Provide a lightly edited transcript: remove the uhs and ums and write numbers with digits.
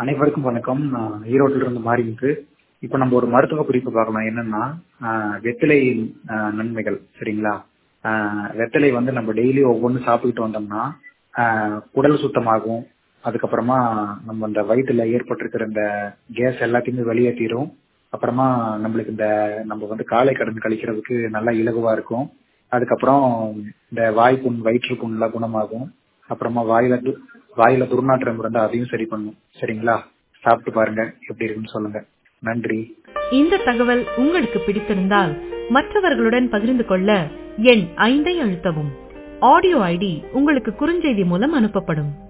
அனைவருக்கும் வணக்கம். நான் ஈரோட்டில இருந்து மாறிட்டு இப்ப நம்ம ஒரு மருத்துவ குறிப்பு பார்க்கலாம். என்னன்னா வெற்றிலை நன்மைகள் சரிங்களா. வெற்றிலை வந்து நம்ம டெய்லி ஒவ்வொன்று சாப்பிட்டுட்டு வந்தோம்னா குடல் சுத்தமாகும். அதுக்கப்புறமா நம்ம இந்த வயிற்றுல ஏற்பட்டிருக்கிற இந்த கேஸ் எல்லாத்தையுமே வெளியேற்றிடும். அப்புறமா நம்மளுக்கு நம்ம வந்து காலை கடன் கழிக்கிறதுக்கு நல்லா இலகுவா இருக்கும். அதுக்கப்புறம் இந்த வாய்ப்புண் வயிற்றுப்புண் எல்லாம் குணமாகும். அப்புறமா வாயில துர்நாற்றம் இருந்தா அதையும் சரி பண்ணும். சரிங்களா, சாப்பிட்டு பாருங்க, எப்படி இருக்குன்னு சொல்லுங்க. நன்றி. இந்த தகவல் உங்களுக்கு பிடித்திருந்தால் மற்றவர்களுடன் பகிர்ந்து கொள்ள எண் 5 அழுத்தவும். ஆடியோ ஐடி உங்களுக்கு குறுஞ்செய்தி மூலம் அனுப்பப்படும்.